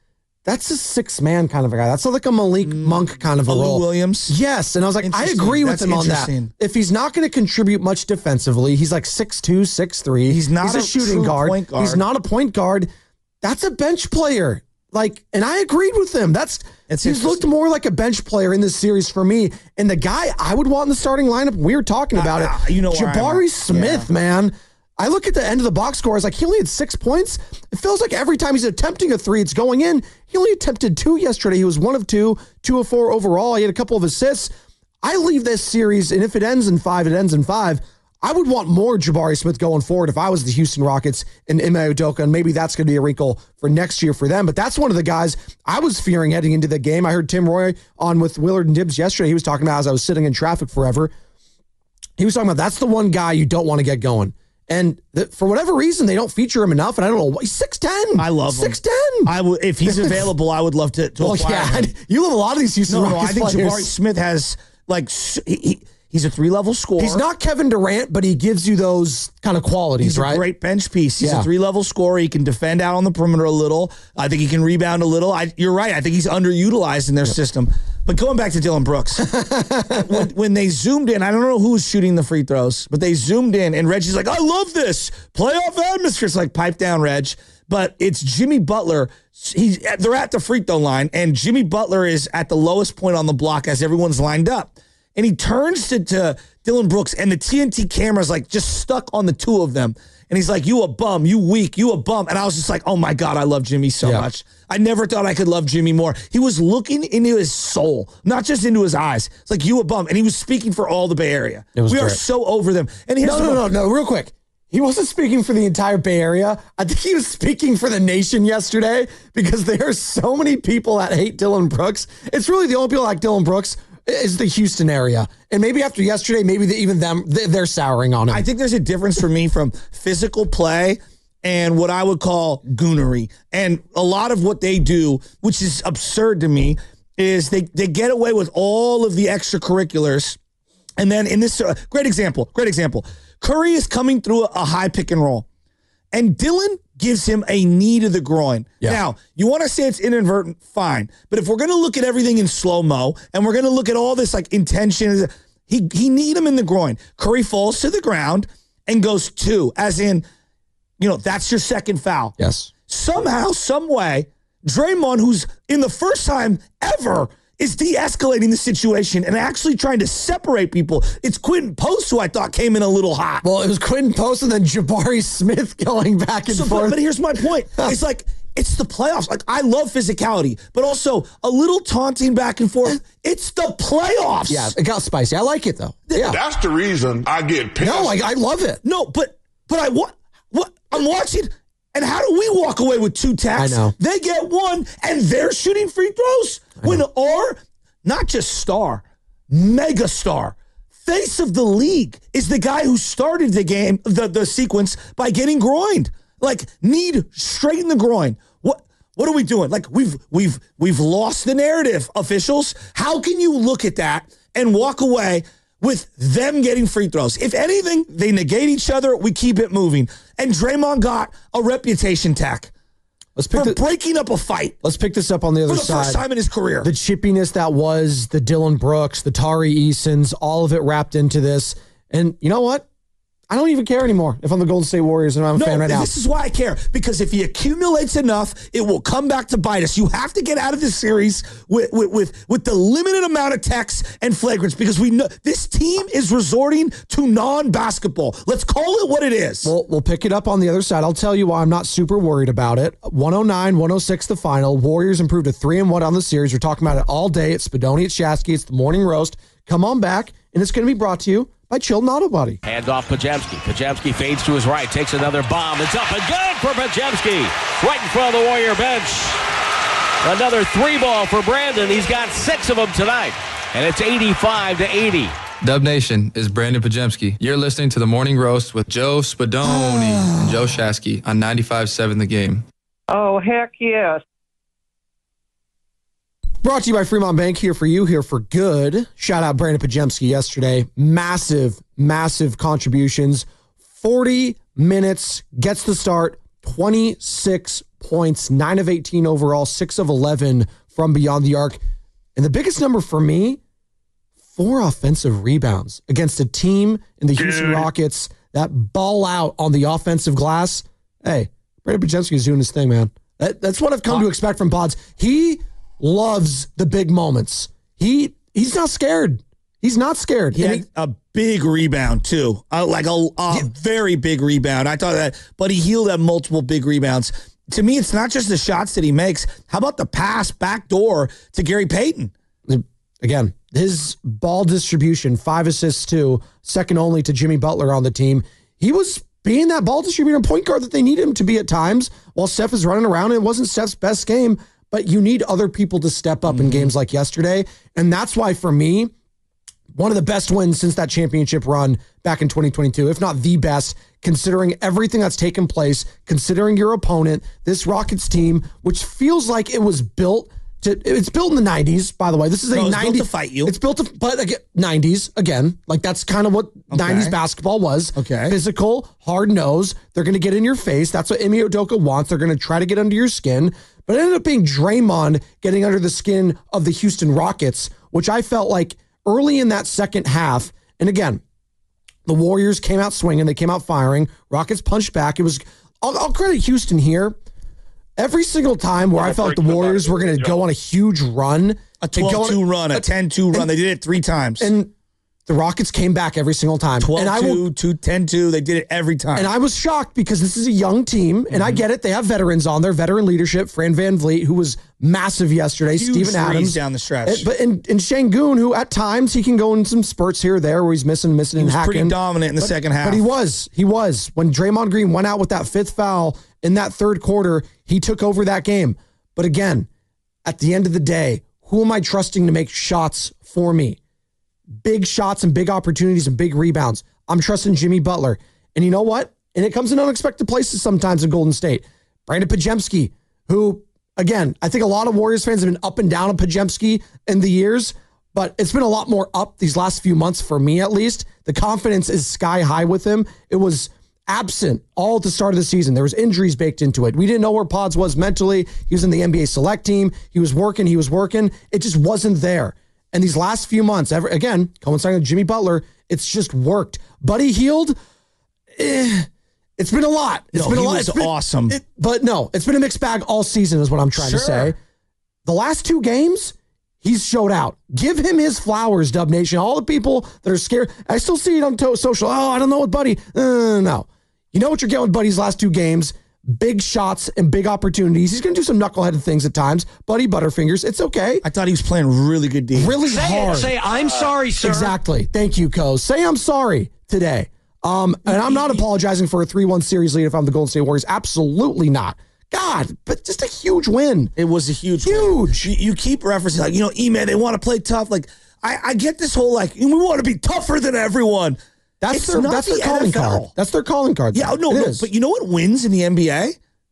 that's a six-man kind of a guy. That's like a Malik mm, Monk kind of a Lou role. Williams? Yes, and I was like, I agree with that's him on that. If he's not going to contribute much defensively, he's like six two, six three. He's not he's a, a shooting guard. Point guard. He's not a point guard. That's a bench player. Like, and I agreed with him. That's it's he's looked more like a bench player in this series for me. And the guy I would want in the starting lineup, we were talking about uh, it. You know, Jabari Smith, yeah. man. I look at the end of the box score. I was like, he only had six points. It feels like every time he's attempting a three, it's going in. He only attempted two yesterday. He was one of two, two of four overall. He had a couple of assists. I leave this series, and if it ends in five, it ends in five. I would want more Jabari Smith going forward if I was the Houston Rockets and Ime Udoka, and maybe that's going to be a wrinkle for next year for them. But that's one of the guys I was fearing heading into the game. I heard Tim Roy on with Willard and Dibbs yesterday. He was talking about as I was sitting in traffic forever. He was talking about that's the one guy you don't want to get going. And the, for whatever reason, they don't feature him enough. And I don't know. He's six ten. I love him. six ten. I w- if he's available, I would love to, to well, acquire yeah, him. You love a lot of these Houston no, Rockets no, I think players. Jabari Smith has, like, he, he, he's a three-level scorer. He's not Kevin Durant, but he gives you those kind of qualities, he's right? He's a great bench piece. He's yeah. a three-level scorer. He can defend out on the perimeter a little. I think he can rebound a little. I, you're right. I think he's underutilized in their yep. system. But going back to Dillon Brooks, when, when they zoomed in, I don't know who was shooting the free throws, but they zoomed in, and Reggie's like, I love this playoff atmosphere. It's like, pipe down, Reg. But it's Jimmy Butler. He's They're at the free throw line, and Jimmy Butler is at the lowest point on the block as everyone's lined up. And he turns to, to Dillon Brooks, and the T N T camera's like just stuck on the two of them. And he's like, you a bum, you weak, you a bum. And I was just like, oh my God, I love Jimmy so yeah. much. I never thought I could love Jimmy more. He was looking into his soul, not just into his eyes. It's like, you a bum. And he was speaking for all the Bay Area. We great. are so over them. And here's no, no, no, no, real quick. He wasn't speaking for the entire Bay Area. I think he was speaking for the nation yesterday because there are so many people that hate Dillon Brooks. It's really the only people like Dillon Brooks is the Houston area. And maybe after yesterday, maybe the, even them, they're souring on him. I think there's a difference for me from physical play and what I would call goonery. And a lot of what they do, which is absurd to me, is they, they get away with all of the extracurriculars. And then in this, uh, great example, great example. Curry is coming through a, a high pick and roll. And Dillon gives him a knee to the groin. Yeah. Now, you want to say it's inadvertent, fine. But if we're going to look at everything in slow-mo, and we're going to look at all this like intention, he he kneed him in the groin. Curry falls to the ground and goes two, as in, you know, that's your second foul. Yes. Somehow, some way, Draymond, who's in the first time ever, is de-escalating the situation and actually trying to separate people. It's Quentin Post who I thought came in a little hot. Well, it was Quentin Post and then Jabari Smith going back and so, forth. But, but here's my point. It's like, it's the playoffs. Like, I love physicality, but also a little taunting back and forth. It's the playoffs. Yeah, it got spicy. I like it, though. Yeah. That's the reason I get pissed. No, I, I love it. No, but but I what what I'm watching. And how do we walk away with two tacks? I know. They get one, and they're shooting free throws. When our, not just star, mega star, face of the league is the guy who started the game, the, the sequence, by getting groined. Like, need straight in the groin. What what are we doing? Like, we've we've we've lost the narrative, officials. How can you look at that and walk away with them getting free throws? If anything, they negate each other. We keep it moving. And Draymond got a reputation tack let's pick for the, breaking up a fight. Let's pick this up on the other for the side. first time in his career. The chippiness that was the Dillon Brooks, the Tari Easons, all of it wrapped into this. And you know what? I don't even care anymore if I'm the Golden State Warriors and I'm a no, fan right now. This is why I care, because if he accumulates enough, it will come back to bite us. You have to get out of this series with with with, with the limited amount of texts and flagrants, because we know this team is resorting to non-basketball. Let's call it what it is. Well, we'll pick it up on the other side. I'll tell you why I'm not super worried about it. one oh nine, one oh six the final. Warriors improved to three and one on the series. We're talking about it all day. It's Spadoni, it's Shasky, it's the Morning Roast. Come on back, and it's going to be brought to you by Chilton Auto Body. Hand off Podziemski. Podziemski fades to his right, takes another bomb. It's up and good for Podziemski. Right in front of the Warrior bench. Another three ball for Brandon. He's got six of them tonight. And it's eighty-five to eighty. Dub Nation is Brandon Podziemski. You're listening to The Morning Roast with Joe Spadoni and Joe Shasky on ninety-five point seven The Game. Oh, heck yes. Brought to you by Fremont Bank, here for you, here for good. Shout out Brandon Podziemski yesterday. Massive, massive contributions. forty minutes, gets the start, twenty-six points, nine of eighteen overall, six of eleven from beyond the arc. And the biggest number for me, four offensive rebounds against a team in the Houston Rockets that ball out on the offensive glass. Hey, Brandon Podziemski is doing his thing, man. That, that's what I've come to expect from Pods. He loves the big moments. He he's not scared. He's not scared. He And had he- a big rebound, too. Uh, like a, a Yeah. very big rebound. I thought that, but he healed at multiple big rebounds. To me, it's not just the shots that he makes. How about the pass back door to Gary Payton? Again, his ball distribution, five assists too, second only to Jimmy Butler on the team. He was being that ball distributor and point guard that they need him to be at times while Steph is running around. It wasn't Steph's best game, but you need other people to step up mm-hmm. in games like yesterday. And that's why, for me, one of the best wins since that championship run back in twenty twenty-two, if not the best, considering everything that's taken place, considering your opponent, this Rockets team, which feels like it was built to, it's built in the nineties, by the way. This is a no, it's nineties built to fight you. It's built to, but again, nineties, again, like that's kind of what okay. nineties basketball was. Okay. Physical, hard nose. They're going to get in your face. That's what Ime Udoka wants. They're going to try to get under your skin. But it ended up being Draymond getting under the skin of the Houston Rockets, which I felt like early in that second half, and again, the Warriors came out swinging. They came out firing. Rockets punched back. It was, I'll, I'll credit Houston here. Every single time where I felt like the Warriors were going to go on a huge run. A twelve two run, a ten two run. And, they did it three times. And the Rockets came back every single time. twelve two, two ten two. They did it every time. And I was shocked because this is a young team, and mm-hmm. I get it. They have veterans on there, veteran leadership. Fran VanVleet, who was massive yesterday. Huge Steven Adams. down the stretch. And, but and, and Şengün, who at times he can go in some spurts here or there where he's missing, missing, he and was hacking. pretty dominant in the but, second half. But he was. He was. When Draymond Green went out with that fifth foul in that third quarter, he took over that game. But again, at the end of the day, who am I trusting to make shots for me? Big shots and big opportunities and big rebounds. I'm trusting Jimmy Butler. And you know what? And it comes in unexpected places sometimes in Golden State. Brandon Podziemski, who, again, I think a lot of Warriors fans have been up and down on Podziemski in the years, but it's been a lot more up these last few months for me, at least. The confidence is sky high with him. It was absent all at the start of the season. There was injuries baked into it. We didn't know where Pods was mentally. He was in the N B A select team. He was working. He was working. It just wasn't there. And these last few months, ever again, coinciding with Jimmy Butler, it's just worked. Buddy Hield, eh, it's been a lot. It's no, been a he lot. was it's been, awesome. It, but no, it's been a mixed bag all season is what I'm trying sure. to say. The last two games, he's showed out. Give him his flowers, Dub Nation. All the people that are scared. I still see it on to- social. Oh, I don't know what Buddy. Uh, no. You know what you're getting with Buddy's last two games. Big shots and big opportunities. He's going to do some knuckleheaded things at times. Buddy Butterfingers. It's okay. I thought he was playing really good D. Really say hard. It, say, I'm sorry, sir. Exactly. Thank you, Co. Say I'm sorry today. Um, and I'm not apologizing for a three one series lead if I'm the Golden State Warriors. Absolutely not. God, but just a huge win. It was a huge Huge. win. You, you keep referencing, like, you know, E-Man, they want to play tough. Like, I, I get this whole, like, we want to be tougher than everyone. That's It's their, not that's the their calling N F L. card. That's their calling card. Yeah, no, It no. is. But you know what wins in the N B A?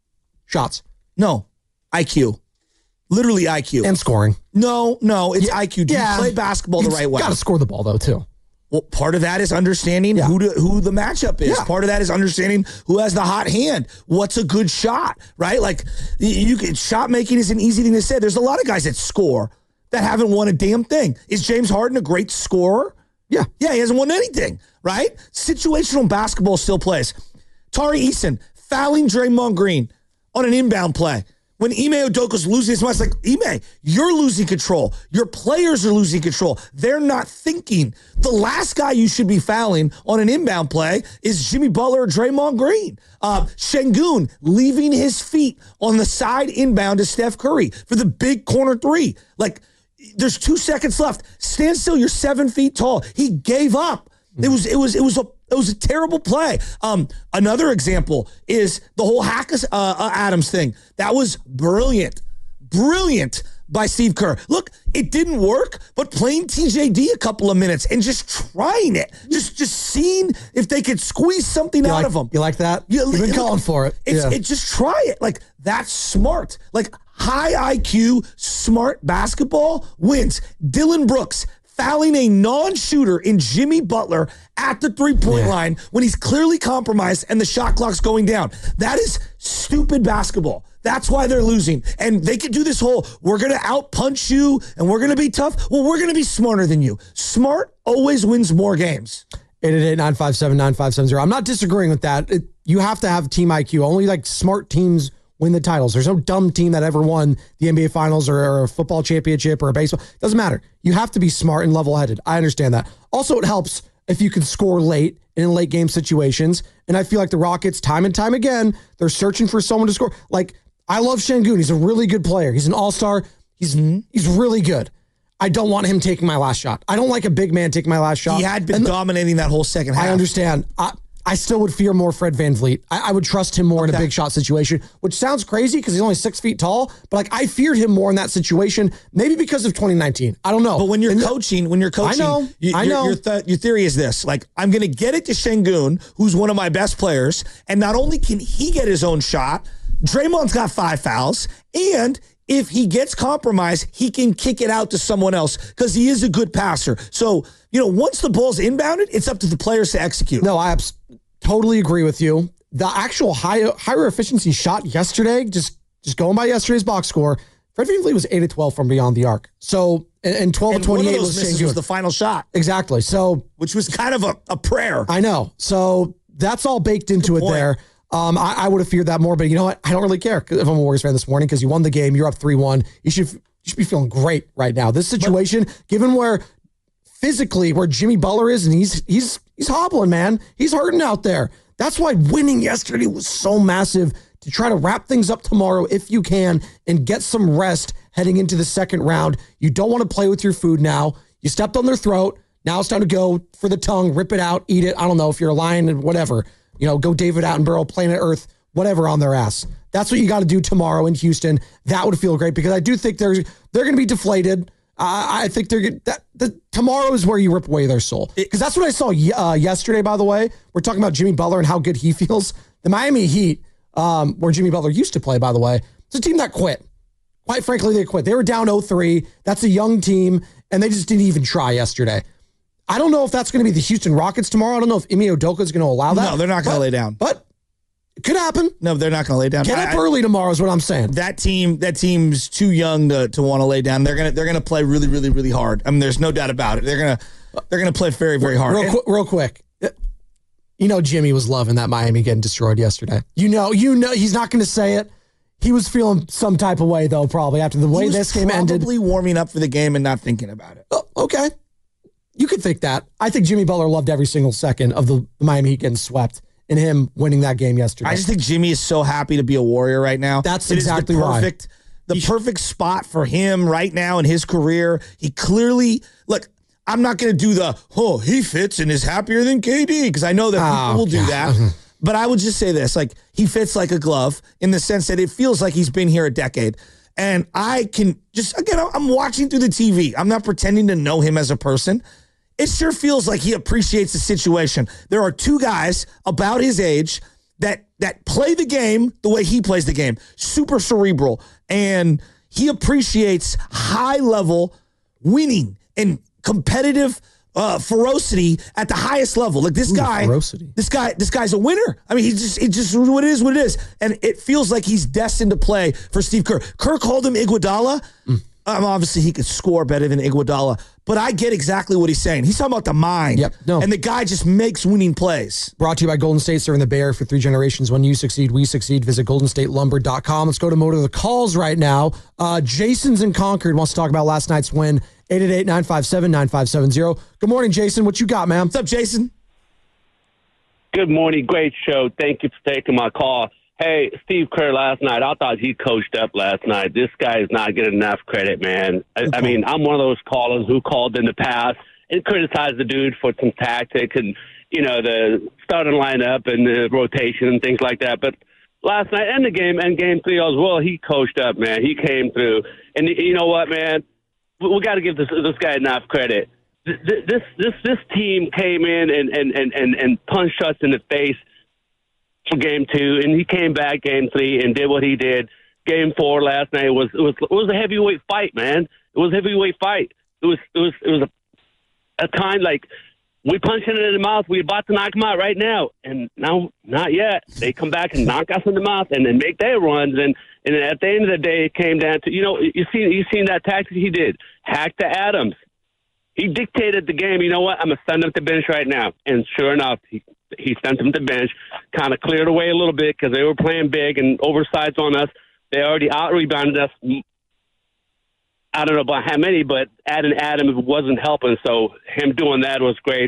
Shots No. I Q. Literally I Q. and scoring. No, no, it's Yeah, I Q. Do yeah. you play basketball the You right way? got to score the ball, though, too. Well, part of that is understanding Yeah. who to, who the matchup is. Yeah. Part of that is understanding who has the hot hand. What's a good shot, right? Like, you, you can, shot making is an easy thing to say. There's a lot of guys that score that haven't won a damn thing. Is James Harden a great scorer? Yeah. Yeah, he hasn't won anything, right? Situational basketball still plays. Tari Eason fouling Draymond Green on an inbound play. When Ime Udoka's losing his mind, it's like, Ime, you're losing control. Your players are losing control. They're not thinking. The last guy you should be fouling on an inbound play is Jimmy Butler or Draymond Green. Uh, Şengün leaving his feet on the side inbound to Steph Curry for the big corner three. Like, there's two seconds left. Stand still. You're seven feet tall. He gave up. It was it was it was a it was a terrible play. Um, another example is the whole Hackus uh, uh, Adams thing. That was brilliant, brilliant by Steve Kerr. Look, it didn't work, but playing T J D a couple of minutes and just trying it, just just seeing if they could squeeze something You out like, of them. You like that? You, You've been look, calling for it. It's, yeah. it's just try it. Like, that's smart. Like, high I Q, smart basketball wins. Dylan Brooks fouling a non-shooter in Jimmy Butler at the three-point Yeah. line when he's clearly compromised and the shot clock's going down. That is stupid basketball. That's why they're losing. And they could do this whole, we're going to out-punch you and we're going to be tough. Well, we're going to be smarter than you. Smart always wins more games. eight eight eight, nine five seven, nine five seven zero. I'm not disagreeing with that. It, you have to have team I Q. Only like smart teams win the titles. There's no dumb team that ever won the N B A Finals or, or a football championship or a baseball. Doesn't matter. You have to be smart and level-headed. I understand that. Also, it helps if you can score late in late game situations. And I feel like the Rockets, time and time again, they're searching for someone to score. Like, I love Şengün. He's a really good player. He's an all-star. He's he's really good. I don't want him taking my last shot. I don't like a big man taking my last shot. He had been And the- dominating that whole second half. I understand. I, I still would fear more Fred VanVleet. I, I would trust him more in a Okay. big shot situation, which sounds crazy because he's only six feet tall. But like I feared him more in that situation, maybe because of twenty nineteen. I don't know. But when you're And the- coaching, when you're coaching, I know, you- I your, know. Your, th- your theory is this: like, I'm going to get it to Şengün, who's one of my best players, and not only can he get his own shot, Draymond's got five fouls, and if he gets compromised, he can kick it out to someone else because he is a good passer. So, you know, once the ball's inbounded, it's up to the players to execute. No, I abs- totally agree with you. The actual high, higher efficiency shot yesterday, just just going by yesterday's box score, Fred VanVleet was eight of twelve from beyond the arc. So, and, and twelve and of one of twenty-eight those was misses Şengün. was the final shot, Exactly. So, which was kind of a, a prayer. I know. So that's all baked into it point. there. Um, I, I would have feared that more, but you know what? I don't really care if I'm a Warriors fan this morning because you won the game. You're up three one. You should you should be feeling great right now. This situation, given where physically where Jimmy Butler is, and he's he's he's hobbling, man. He's hurting out there. That's why winning yesterday was so massive to try to wrap things up tomorrow if you can and get some rest heading into the second round. You don't want to play with your food now. You stepped on their throat. Now it's time to go for the tongue, rip it out, eat it. I don't know if you're a lion, whatever. You know, go David Attenborough, Planet Earth, whatever on their ass. That's what you got to do tomorrow in Houston. That would feel great because I do think they're they're going to be deflated. Uh, I think they're that the tomorrow is where you rip away their soul because that's what I saw uh, yesterday. By the way, we're talking about Jimmy Butler and how good he feels. The Miami Heat, um, where Jimmy Butler used to play, by the way, it's a team that quit. Quite frankly, they quit. They were down oh three. That's a young team, and they just didn't even try yesterday. I don't know if that's going to be the Houston Rockets tomorrow. I don't know if Ime Udoka is going to allow that. No, they're not going to lay down. But it could happen. No, they're not going to lay down. Get I- up early tomorrow is what I'm saying. That team, that team's too young to, to want to lay down. They're gonna they're gonna play really, really, really hard. I mean, there's no doubt about it. They're gonna they're gonna play very, very hard. Real, And- qu- real quick. You know Jimmy was loving that Miami getting destroyed yesterday. You know, you know he's not going to say it. He was feeling some type of way, though, probably, after the way he was this game ended. probably warming up for the game and not thinking about it. Oh, okay. You could think that. I think Jimmy Butler loved every single second of the Miami Heat getting swept and him winning that game yesterday. I just think Jimmy is so happy to be a Warrior right now. That's It is exactly the why. perfect, the perfect spot for him right now in his career. He clearly look. I'm not going to do the oh he fits and is happier than K D because I know that people Oh, will do God. that. But I would just say this: like he fits like a glove in the sense that it feels like he's been here a decade. And I can just again, I'm watching through the T V. I'm not pretending to know him as a person. It sure feels like he appreciates the situation. There are two guys about his age that that play the game the way he plays the game, super cerebral, and he appreciates high level winning and competitive uh, ferocity at the highest level. Like this Ooh, guy, ferocity. this guy, this guy's a winner. I mean, he's just, it just what it is, what it is, and it feels like he's destined to play for Steve Kerr. Kerr called him Iguodala. Mm. Um, obviously, he could score better than Iguodala, but I get exactly what he's saying. He's talking about the mind. Yep, no. And the guy just makes winning plays. Brought to you by Golden State, serving the Bay Area for three generations. When you succeed, we succeed. Visit golden state lumber dot com. Let's go to Motor the Calls right now. Uh, Jason's in Concord wants to talk about last night's win. eight eight eight, nine five seven, nine five seven zero. Good morning, Jason. What you got, man? What's up, Jason? Good morning. Great show. Thank you for taking my call. Hey, Steve Kerr last night, I thought he coached up last night. This guy is not getting enough credit, man. I, I mean, I'm one of those callers who called in the past and criticized the dude for some tactics and, you know, the starting lineup and the rotation and things like that. But last night and the game and game three as well, he coached up, man. He came through. And you know what, man? We, we got to give this this guy enough credit. This this this, this team came in and, and, and, and, and punched us in the face for game two, and he came back game three and did what he did. Game four last night was it was it was a heavyweight fight, man. It was a heavyweight fight. It was it was it was a a time like we punched him in the mouth. We're about to knock him out right now, and now not yet. They come back and knock us in the mouth, and then make their runs. And and at the end of the day, it came down to you know you see you seen that tactic he did, hack to Adams. He dictated the game. You know what? I'm gonna send him to bench right now, and sure enough, he he sent him to bench. Kind of cleared away a little bit because they were playing big and oversized on us. They already out rebounded us. I don't know about how many, but adding Adam wasn't helping. So him doing that was great.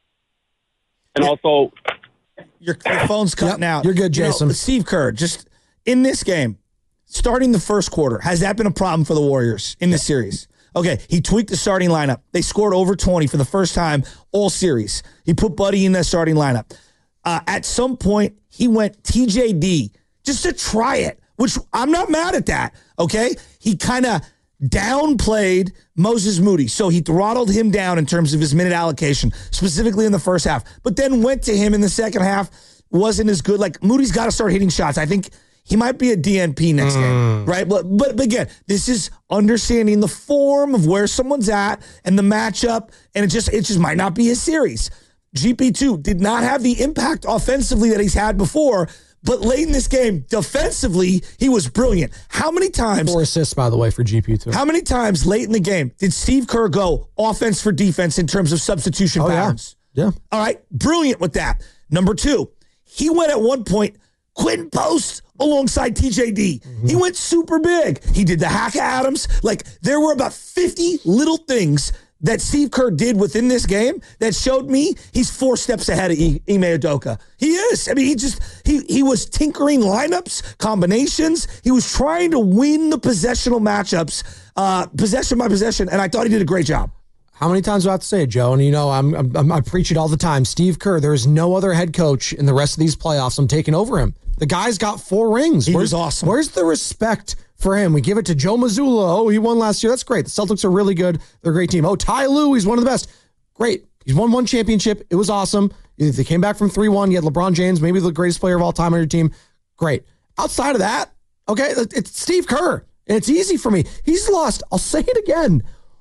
And also, your, your phone's cutting yep, out. You're good, Jason. You know, Steve Kerr, just in this game, starting the first quarter, has that been a problem for the Warriors in this series? Okay, he tweaked the starting lineup. They scored over twenty for the first time all series. He put Buddy in that starting lineup. Uh, at some point, he went T J D just to try it, which I'm not mad at that, okay? He kind of downplayed Moses Moody. So he throttled him down in terms of his minute allocation, specifically in the first half, but then went to him in the second half, wasn't as good. Like, Moody's got to start hitting shots. I think he might be a D N P next mm. game, right? But, but again, this is understanding the form of where someone's at and the matchup, and it just it just might not be his series. G P two did not have the impact offensively that he's had before, but late in this game, defensively, he was brilliant. How many times... Four assists, by the way, for G P two. How many times late in the game did Steve Kerr go offense for defense in terms of substitution oh, patterns? Yeah. yeah. All right, brilliant with that. Number two, he went at one point, Quentin Post alongside T J D. Mm-hmm. He went super big. He did the hack of Adams. Like, there were about fifty little things that Steve Kerr did within this game that showed me he's four steps ahead of I- Ime Udoka. He is. I mean, he just, he he was tinkering lineups, combinations. He was trying to win the possessional matchups, uh, possession by possession, and I thought he did a great job. How many times do I have to say it, Joe? And you know, I'm, I'm I preach it all the time. Steve Kerr, there is no other head coach in the rest of these playoffs I'm taking over him. The guy's got four rings. He where's, was awesome. Where's the respect for him? We give it to Joe Mazzulla. Oh, he won last year. That's great. The Celtics are really good. They're a great team. Oh, Ty Lue, he's one of the best. Great. He's won one championship. It was awesome. They came back from three one. You had LeBron James, maybe the greatest player of all time on your team. Great. Outside of that, okay, it's Steve Kerr. And it's easy for me. He's lost, I'll say it again,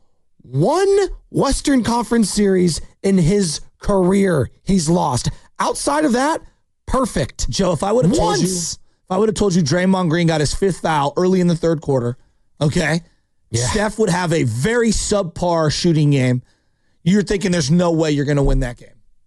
one Western Conference series in his career. He's lost. Outside of that, perfect. Joe, if I would have told you, if I would have told you Draymond Green got his fifth foul early in the third quarter, okay, yeah. Steph would have a very subpar shooting game. You're thinking there's no way you're going to win that game.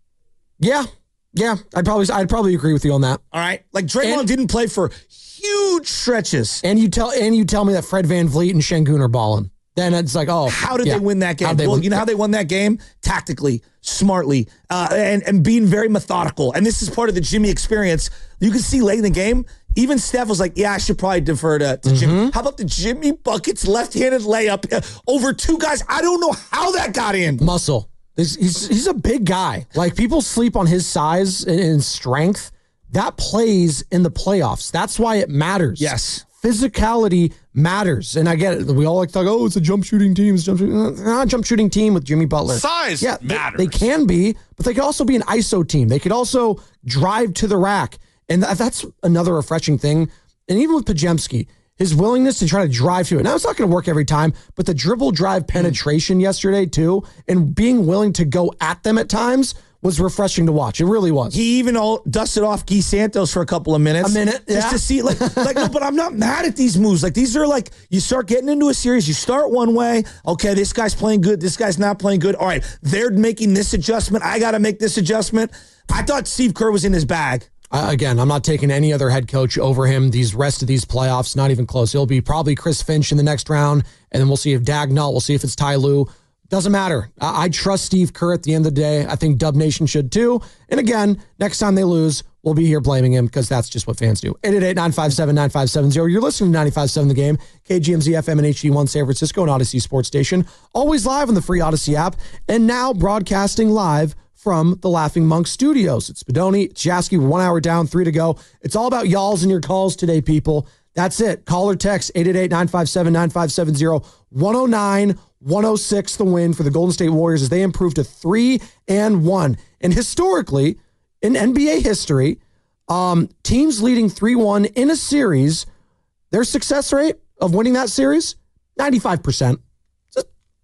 Yeah, yeah, I'd probably I'd probably agree with you on that. All right, like Draymond and, didn't play for huge stretches, and you tell and you tell me that Fred VanVleet and Şengün are balling. Then it's like, oh, how did yeah. they win that game? Well, win? You know how they won that game? Tactically, smartly, uh, and, and being very methodical. And this is part of the Jimmy experience. You can see late in the game, even Steph was like, yeah, I should probably defer to, to mm-hmm. Jimmy. How about the Jimmy Buckets left-handed layup uh, over two guys? I don't know how that got in. Muscle. He's, he's, he's a big guy. Like, people sleep on his size and, and strength. That plays in the playoffs. That's why it matters. Yes. Physicality matters. And I get it. We all like to talk, oh, it's a jump shooting team. It's a jump shooting, not a jump shooting team with Jimmy Butler. Size yeah, matters. They, they can be, but they could also be an I S O team. They could also drive to the rack. And th- that's another refreshing thing. And even with Podziemski, his willingness to try to drive to it. Now, it's not going to work every time, but the dribble drive penetration mm. yesterday, too, and being willing to go at them at times was refreshing to watch. It really was. He even all dusted off Guy Santos for a couple of minutes. A minute, Just yeah. to see, like, like, no, but I'm not mad at these moves. Like, these are like, you start getting into a series, you start one way, okay, this guy's playing good, this guy's not playing good. All right, they're making this adjustment, I got to make this adjustment. I thought Steve Kerr was in his bag. Uh, again, I'm not taking any other head coach over him these rest of these playoffs, not even close. It'll be probably Chris Finch in the next round, and then we'll see if Dagnall, we'll see if it's Ty Lue. Doesn't matter. I, I trust Steve Kerr at the end of the day. I think Dub Nation should too. And again, next time they lose, we'll be here blaming him because that's just what fans do. eight eight eight, nine five seven, nine five seven zero. You're listening to ninety-five point seven The Game, K G M Z F M and H D one San Francisco and Odyssey Sports Station. Always live on the free Odyssey app and now broadcasting live from the Laughing Monk Studios. It's Spadoni, it's Jasky. We're one hour down, three to go. It's all about y'alls and your calls today, people. That's it. Call or text eight eight eight, nine five seven, nine five seven zero, one oh nine, one oh six the win for the Golden State Warriors as they improve to three and one. And historically, in N B A history, um, teams leading three one in a series, their success rate of winning that series, ninety-five percent. Just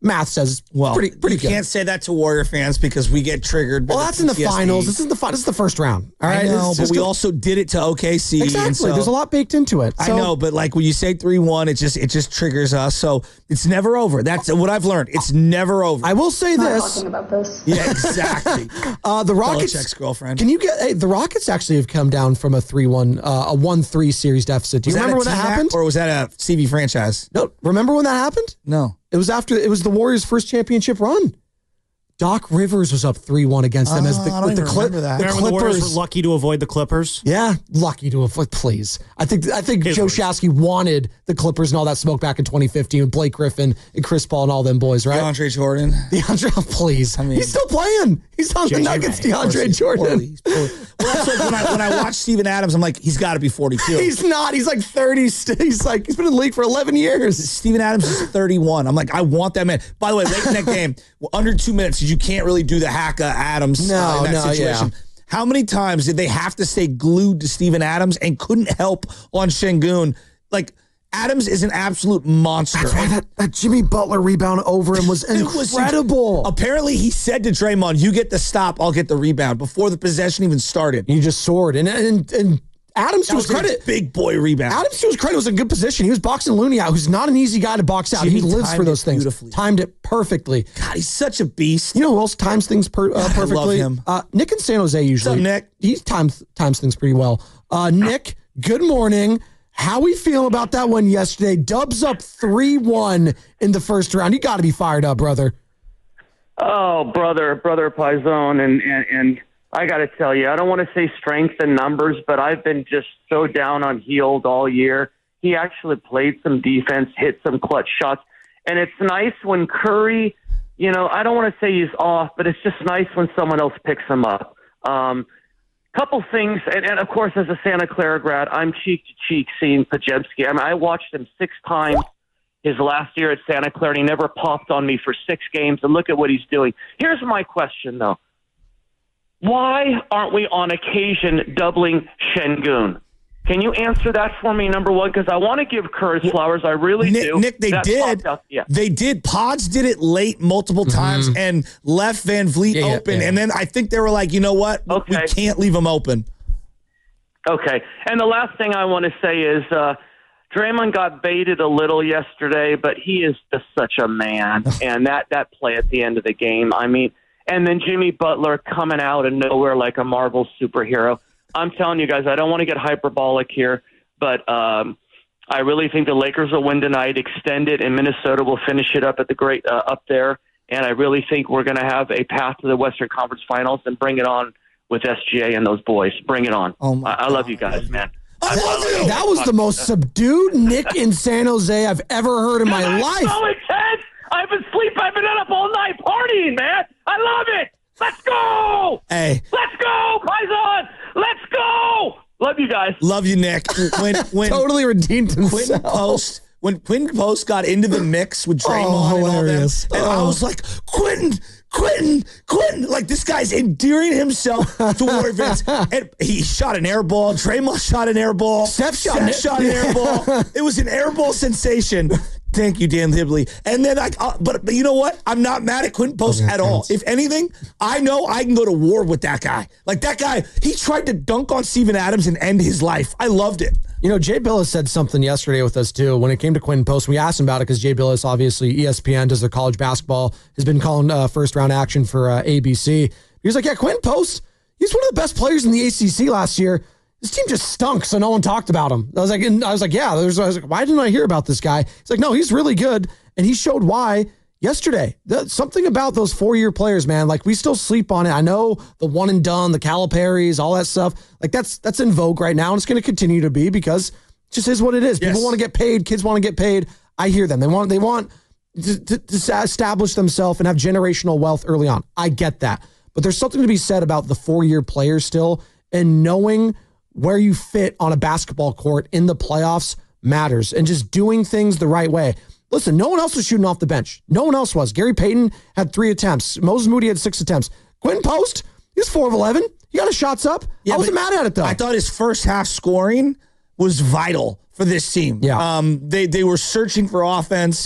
math says Well, pretty pretty you good. can't say that to Warrior fans because we get triggered. Well, that's in the P T S D. finals. This is the fi- this is the first round. All right, I know, It's but just we a- also did it to O K C. exactly. and so- There's a lot baked into it. I So- know, but like when you say three one, it just it just triggers us. So it's never over. That's what I've learned. It's never over. I will say this. about this. Yeah, exactly. Uh, the Rockets. Belichick's girlfriend. Can you get hey, the Rockets actually have come down from a three one, uh, a one three series deficit? Do you Was remember when a that T-Mac, happened? or was that a C V franchise? No, remember when that happened? No. It was after it was the Warriors' first championship run. Doc Rivers was up three one against them Oh, as the, I don't with the, even Clip, remember that. the Remember when the Warriors Clippers. were lucky to avoid the Clippers? Yeah, lucky to avoid. Please, I think I think His Joe words. Shasky wanted the Clippers and all that smoke back in twenty fifteen with Blake Griffin and Chris Paul and all them boys, right? DeAndre Jordan. DeAndre, oh, please, I mean- he's still playing. He's on J J the Nuggets. Redick. DeAndre He's Jordan. poorly. He's poorly. Well, that's like when I when I watch Steven Adams, I'm like, he's got to be forty-two. He's not. He's like thirty. st- He's like he's been in the league for eleven years. Steven Adams is thirty-one. I'm like, I want that man. By the way, late in that game, well, under two minutes, you can't really do the Haka Adams No, uh, in that no, situation. yeah. How many times did they have to stay glued to Steven Adams and couldn't help on Şengün? Like, Adams is an absolute monster. That's why that, that Jimmy Butler rebound over him was It was incredible. Apparently, he said to Draymond, "You get the stop, I'll get the rebound," before the possession even started. You just soared, and and and Adams to That his was a credit. big boy rebound. Adams to his credit was in good position. He was boxing Looney out, who's not an easy guy to box out. Jimmy he lives timed for those it things. beautifully. Timed it perfectly. God, he's such a beast. You know who else times things per, uh, perfectly? him. Uh, Nick in San Jose usually. What's up, Nick? He times times things pretty well. Uh, Nick, good morning. How we feel about that one yesterday? Dubs up three one in the first round. You got to be fired up, brother. Oh, brother, brother Pizone, and, and, and I got to tell you, I don't want to say strength in numbers, but I've been just so down on Hield all year. He actually played some defense, hit some clutch shots, and it's nice when Curry, you know, I don't want to say he's off, but it's just nice when someone else picks him up. Um, couple things, and, and of course, as a Santa Clara grad, I'm cheek to cheek seeing Podziemski. I mean, I watched him six times his last year at Santa Clara, and he never popped on me for six games, and look at what he's doing. Here's my question, though. Why aren't we on occasion doubling Şengün? Can you answer that for me, number one? Because I want to give Kerr his flowers. I really Nick, do. Nick, they That did. popped out- yeah. They did. Pods did it late multiple times and left Van Vliet Yeah, yeah, open. yeah. And then I think they were like, you know what? We Okay. can't leave him open. Okay. And the last thing I want to say is uh, Draymond got baited a little yesterday, but he is just such a man. And that, that play at the end of the game, I mean, and then Jimmy Butler coming out of nowhere like a Marvel superhero. I'm telling you guys, I don't want to get hyperbolic here, but um, I really think the Lakers will win tonight, extend it, and Minnesota will finish it up at the great uh, up there. And I really think we're going to have a path to the Western Conference Finals and bring it on with S G A and those boys. Bring it on. Oh my I, I love you guys, man. I love you. That was the most subdued Nick in San Jose I've ever heard in my I'm life. so intense. I've been sleep. I've been up all night partying, man. I love it. Let's go. Hey, Let's go, Paisan. Let's go. Love you guys. love you, Nick. When when Totally redeemed Quentin himself. Post when Quentin Post got into the mix with Draymond Oh, and all them, hilarious. and I Oh. was like, Quentin, Quentin, Quentin, like this guy's endearing himself to Warrior fans. And he shot an air ball. Draymond shot an air ball. Steph shot Steph an- shot an air ball. It was an air ball sensation. Thank you, Dan Hibley. And then I, uh, but, but you know what? I'm not mad at Quentin Post Okay, at all. thanks. If anything, I know I can go to war with that guy. Like that guy, he tried to dunk on Steven Adams and end his life. I loved it. You know, Jay Billis said something yesterday with us, too, when it came to Quentin Post. We asked him about it because Jay Billis, obviously, E S P N, does the college basketball, has been calling uh, first-round action for uh, A B C. He was like, yeah, Quentin Post, he's one of the best players in the A C C last year. This team just stunk, so no one talked about him. I was like, and I was like, yeah. There's, I was like, why didn't I hear about this guy? He's like, no, he's really good, and he showed why yesterday. The, something about those four-year players, man. Like, we still sleep on it. I know the one and done, the Calipari's, all that stuff. Like, that's that's in vogue right now, and it's going to continue to be because it just is what it is. Yes. People want to get paid. Kids want to get paid. I hear them. They want they want to, to, to establish themselves and have generational wealth early on. I get that, but there's something to be said about the four-year players still, and knowing where you fit on a basketball court in the playoffs matters, and just doing things the right way. Listen, no one else was shooting off the bench. No one else was. Gary Payton had three attempts. Moses Moody had six attempts. Quentin Post, he's four of eleven. He got his shots up. I wasn't but mad at it, though. I thought his first half scoring was vital for this team. Yeah. Um, they, they were searching for offense,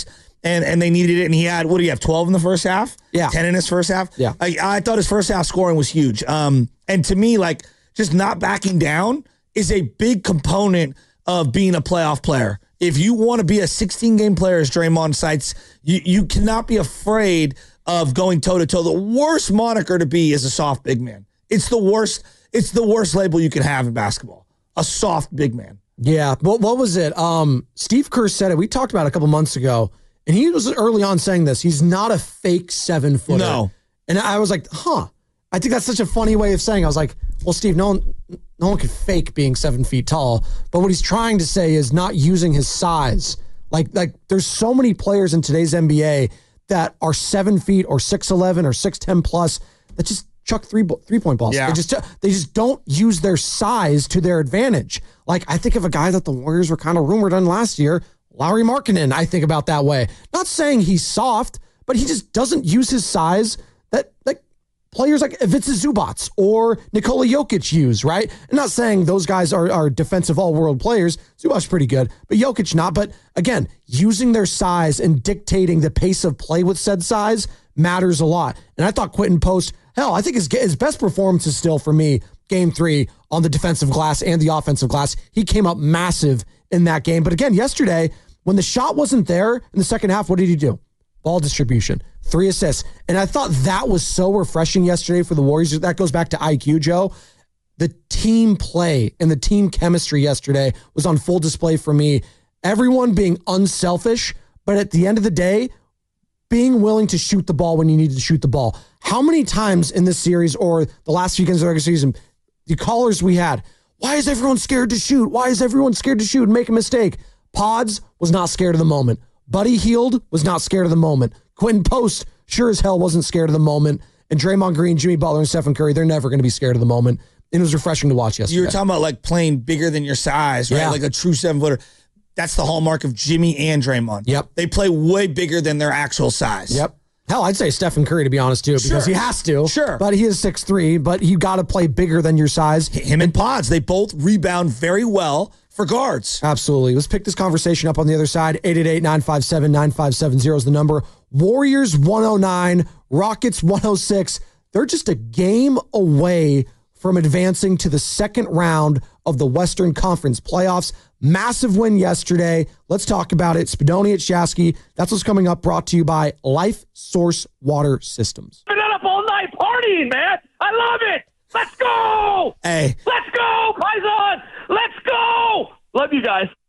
and, and they needed it, and he had, what do you have, twelve in the first half? Yeah. ten in his first half? Yeah. I, I thought his first half scoring was huge. Um, and to me, like, just not backing down is a big component of being a playoff player. If you want to be a sixteen-game player, as Draymond cites, you, you cannot be afraid of going toe-to-toe. The worst moniker to be is a soft big man. It's the worst. It's the worst label you can have in basketball. A soft big man. Yeah. What, what was it? Um, Steve Kerr said it. We talked about it a couple months ago, and he was early on saying this. He's not a fake seven-footer. No. And I was like, huh. I think that's such a funny way of saying. I was like, well, Steve, no one, no one could fake being seven feet tall. But what he's trying to say is not using his size. Like, like there's so many players in today's N B A that are seven feet or six eleven or six ten plus that just chuck three three point balls. Yeah. They just they just don't use their size to their advantage. Like, I think of a guy that the Warriors were kind of rumored on last year, Lauri Markkanen. I think about that way. Not saying he's soft, but he just doesn't use his size that like players like Ivica Zubac or Nikola Jokic use, right? I'm not saying those guys are, are defensive all-world players. Zubac's pretty good, but Jokic not. But again, using their size and dictating the pace of play with said size matters a lot. And I thought Quentin Post, hell, I think his, his best performance is still, for me, game three on the defensive glass and the offensive glass. He came up massive in that game. But again, yesterday, when the shot wasn't there in the second half, what did he do? Ball distribution, three assists. And I thought that was so refreshing yesterday for the Warriors. That goes back to I Q, Joe. The team play and the team chemistry yesterday was on full display for me. Everyone being unselfish, but at the end of the day, being willing to shoot the ball when you need to shoot the ball. How many times in this series or the last few games of the regular season, the callers we had, why is everyone scared to shoot? Why is everyone scared to shoot and make a mistake? Pods was not scared of the moment. Buddy Hield was not scared of the moment. Quentin Post sure as hell wasn't scared of the moment. And Draymond Green, Jimmy Butler, and Stephen Curry, they're never going to be scared of the moment. And it was refreshing to watch yesterday. You were talking about like playing bigger than your size, right? Yeah. Like a true seven-footer. That's the hallmark of Jimmy and Draymond. Yep. They play way bigger than their actual size. Yep. Hell, I'd say Stephen Curry, to be honest, too, because Sure. he has to. Sure. But he is six three, but you got to play bigger than your size. Him and Pods, they both rebound very well for guards. Absolutely. Let's pick this conversation up on the other side. eight eight eight, nine five seven, nine five seven zero is the number. Warriors one oh nine, Rockets one oh six. They're just a game away from advancing to the second round of the Western Conference playoffs. Massive win yesterday. Let's talk about it. Spadoni at Shasky. That's what's coming up, brought to you by Life Source Water Systems. Been up all night partying, man. I love it. Let's go. Hey. Let's go, Paisan. Let's go. Love you guys.